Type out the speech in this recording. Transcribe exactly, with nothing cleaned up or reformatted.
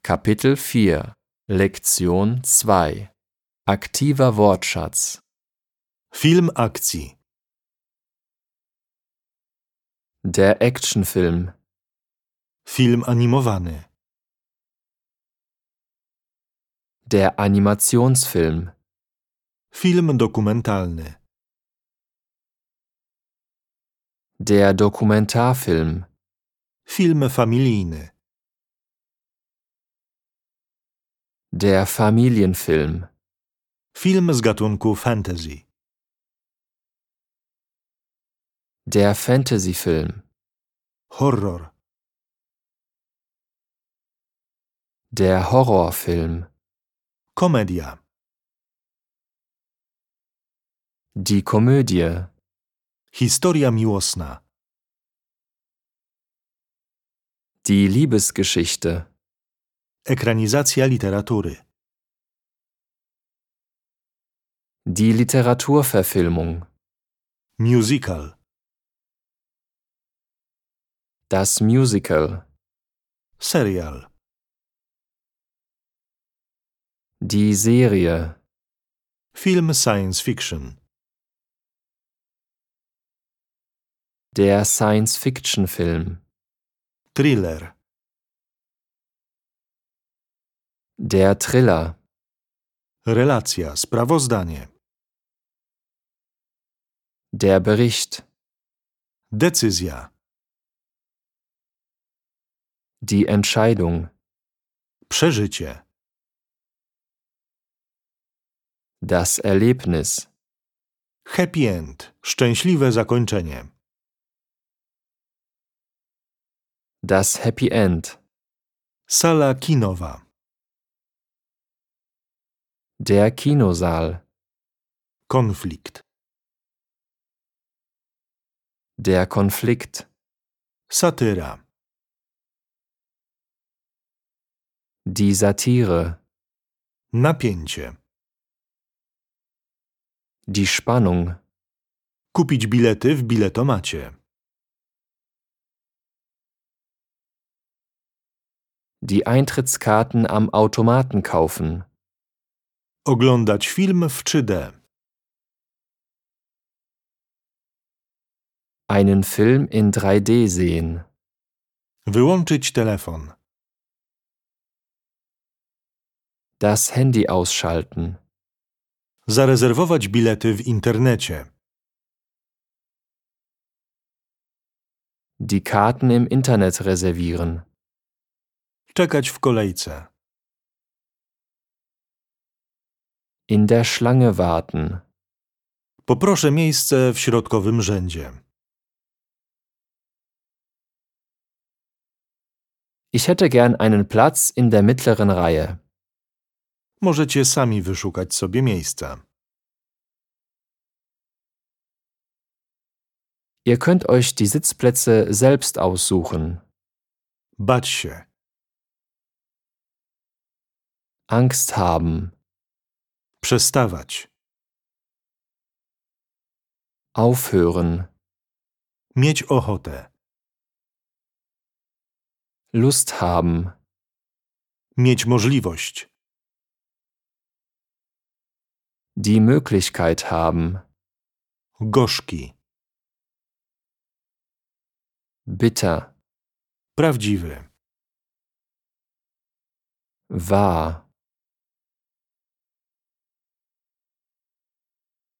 Kapitel vier, Lektion zwei. Aktiver Wortschatz. Film akcji. Der Actionfilm. Film animowany. Der Animationsfilm. Film dokumentalny. Der Dokumentarfilm. Film familijny. Der Familienfilm. Film z gatunku fantasy. Der Fantasyfilm. Horror. Der Horrorfilm. Komedia. Die Komödie. Historia miłosna. Die Liebesgeschichte. Ekranizacja literatury. Die Literaturverfilmung. Musical. Das Musical. Serial. Die Serie. Film science fiction. Der Science-Fiction-Film. Thriller. Der Thriller. Relacja, sprawozdanie. Der Bericht. Decyzja. Die Entscheidung. Przeżycie. Das Erlebnis. Happy end. Szczęśliwe zakończenie. Das Happy End. Sala kinowa. Der Kinosaal. Konflikt. Der Konflikt. Satyra. Die Satire. Napięcie. Die Spannung. Kupić bilety w biletomacie. Die Eintrittskarten am Automaten kaufen. Oglądać film w trzy D. Einen Film in drei D sehen. Wyłączyć telefon. Das Handy ausschalten. Zarezerwować bilety w internecie. Die Karten im Internet reservieren. Czekać w kolejce. In der Schlange warten. Poproszę miejsce w środkowym rzędzie. Ich hätte gern einen Platz in der mittleren Reihe. Możecie sami wyszukać sobie miejsca. Ihr könnt euch die Sitzplätze selbst aussuchen. Bać się. Angst haben. Przestawać. Aufhören. Mieć ochotę. Lust haben. Mieć możliwość. Die Möglichkeit haben. Gorzki. Bitter. Prawdziwy. Wahr.